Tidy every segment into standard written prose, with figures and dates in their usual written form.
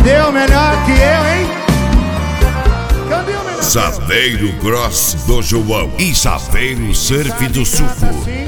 Cadê o melhor que eu, hein? Cadê o melhor? Saveiro Gross do João e Saveiro Surf do Suco.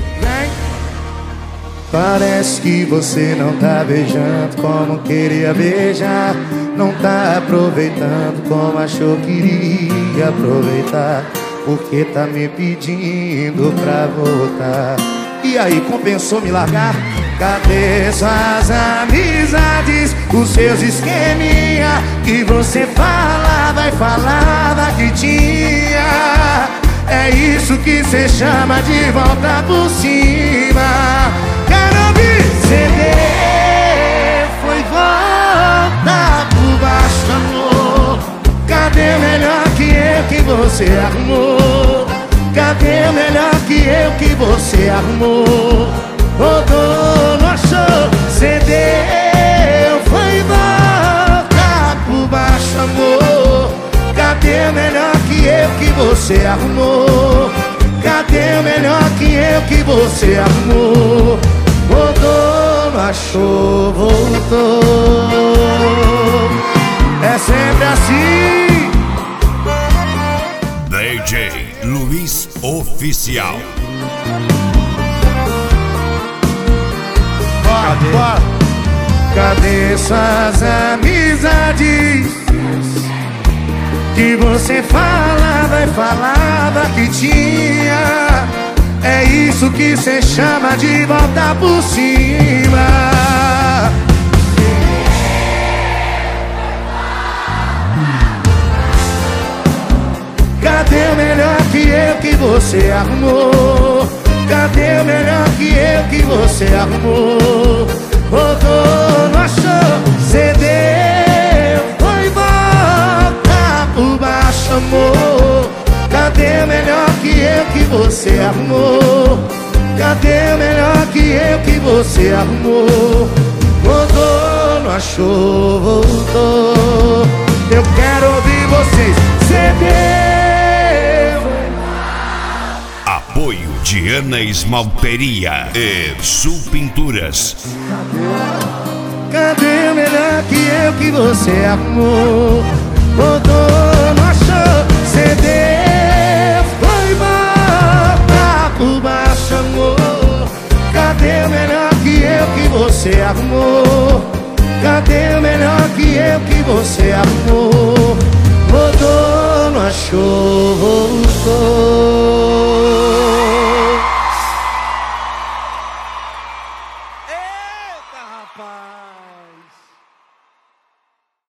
Parece que você não tá beijando como queria beijar, não tá aproveitando como achou que iria aproveitar, porque tá me pedindo pra voltar. E aí, compensou me largar? Cadê suas amizades, os seus esqueminha que você falava e falava que tinha? É isso que cê chama de volta por cima. Quero ouvir CD, foi volta por baixo, amor. Cadê o melhor que você arrumou? Cadê o melhor que você arrumou? Rodou, não achou? CD, foi volta por baixo, amor. Cadê o melhor que você arrumou? Cadê o melhor que você arrumou? Rodou, não achou, voltou. É sempre assim. DJ Luiz Oficial. Cadê suas amizades que você falava e falava que tinha? É isso que cê chama de volta por cima. Cadê o melhor que você arrumou? Cadê o melhor que você arrumou? Rodou, não achou? CD, foi volta por baixo, amor. Cadê o melhor que você arrumou? Cadê o melhor que você arrumou? Rodou, não achou, voltou. Eu quero ouvir vocês. CD. Apoio Diana Esmalteria e Sul Pinturas. Cadê o melhor que você arrumou? Rodou, não achou? CD, foi volta por baixo, amor. Cadê o melhor que você arrumou? Cadê o melhor que você arrumou? Rodou, não achou, voltou. Eita, rapaz!